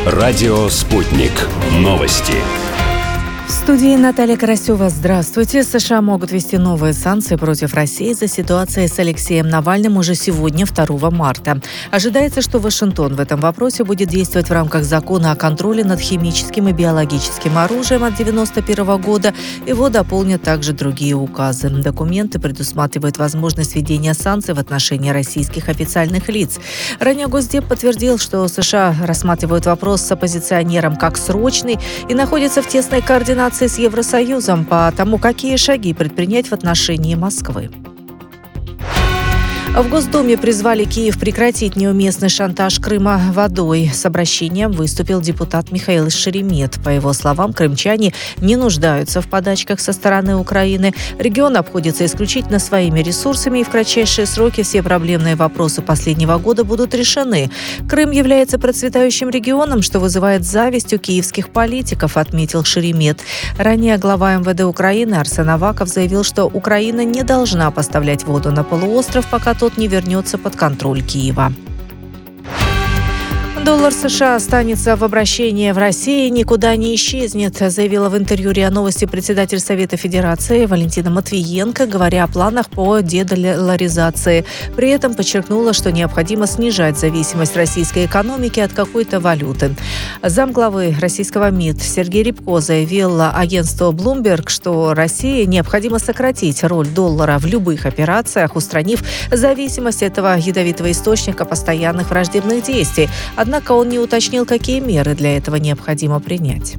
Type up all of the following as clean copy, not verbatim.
Радио «Спутник». Новости. В студии Наталья Карасева. Здравствуйте. США могут ввести новые санкции против России за ситуацией с Алексеем Навальным уже сегодня, 2 марта. Ожидается, что Вашингтон в этом вопросе будет действовать в рамках закона о контроле над химическим и биологическим оружием от 1991 года. Его дополнят также другие указы. Документы предусматривают возможность введения санкций в отношении российских официальных лиц. Ранее Госдеп подтвердил, что США рассматривают вопрос с оппозиционером как срочный и находятся в тесной координации с Евросоюзом по тому, какие шаги предпринять в отношении Москвы. В Госдуме призвали Киев прекратить неуместный шантаж Крыма водой. С обращением выступил депутат Михаил Шеремет. По его словам, крымчане не нуждаются в подачках со стороны Украины. Регион обходится исключительно своими ресурсами, и в кратчайшие сроки все проблемные вопросы последнего года будут решены. Крым является процветающим регионом, что вызывает зависть у киевских политиков, отметил Шеремет. Ранее глава МВД Украины Арсен Аваков заявил, что Украина не должна поставлять воду на полуостров, пока тот не вернется под контроль Киева. Доллар США останется в обращении в России, никуда не исчезнет, заявила в интервью РИА Новости председатель Совета Федерации Валентина Матвиенко, говоря о планах по дедолларизации. При этом подчеркнула, что необходимо снижать зависимость российской экономики от какой-то валюты. Замглавы российского МИД Сергей Рябко заявил агентству Bloomberg, что России необходимо сократить роль доллара в любых операциях, устранив зависимость этого ядовитого источника постоянных враждебных действий. Однако он не уточнил, какие меры для этого необходимо принять.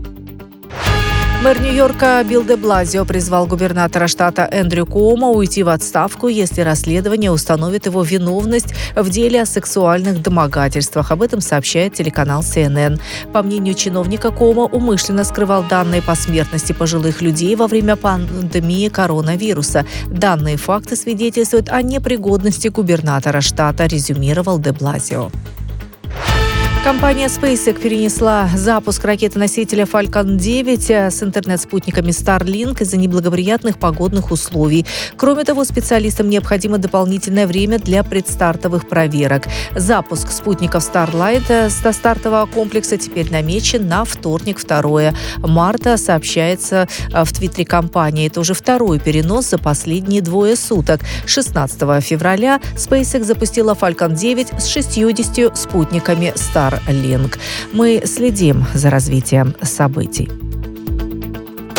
Мэр Нью-Йорка Билл де Блазио призвал губернатора штата Эндрю Куомо уйти в отставку, если расследование установит его виновность в деле о сексуальных домогательствах. Об этом сообщает телеканал CNN. По мнению чиновника, Куомо умышленно скрывал данные по смертности пожилых людей во время пандемии коронавируса. Данные факты свидетельствуют о непригодности губернатора штата, резюмировал де Блазио. Компания SpaceX перенесла запуск ракеты-носителя Falcon 9 с интернет-спутниками Starlink из-за неблагоприятных погодных условий. Кроме того, специалистам необходимо дополнительное время для предстартовых проверок. Запуск спутников Starlink со стартового комплекса теперь намечен на вторник, 2 марта, сообщается в твиттере компании. Это уже второй перенос за последние 2 суток. 16 февраля SpaceX запустила Falcon 9 с 60 спутниками Starlink. Мы следим за развитием событий.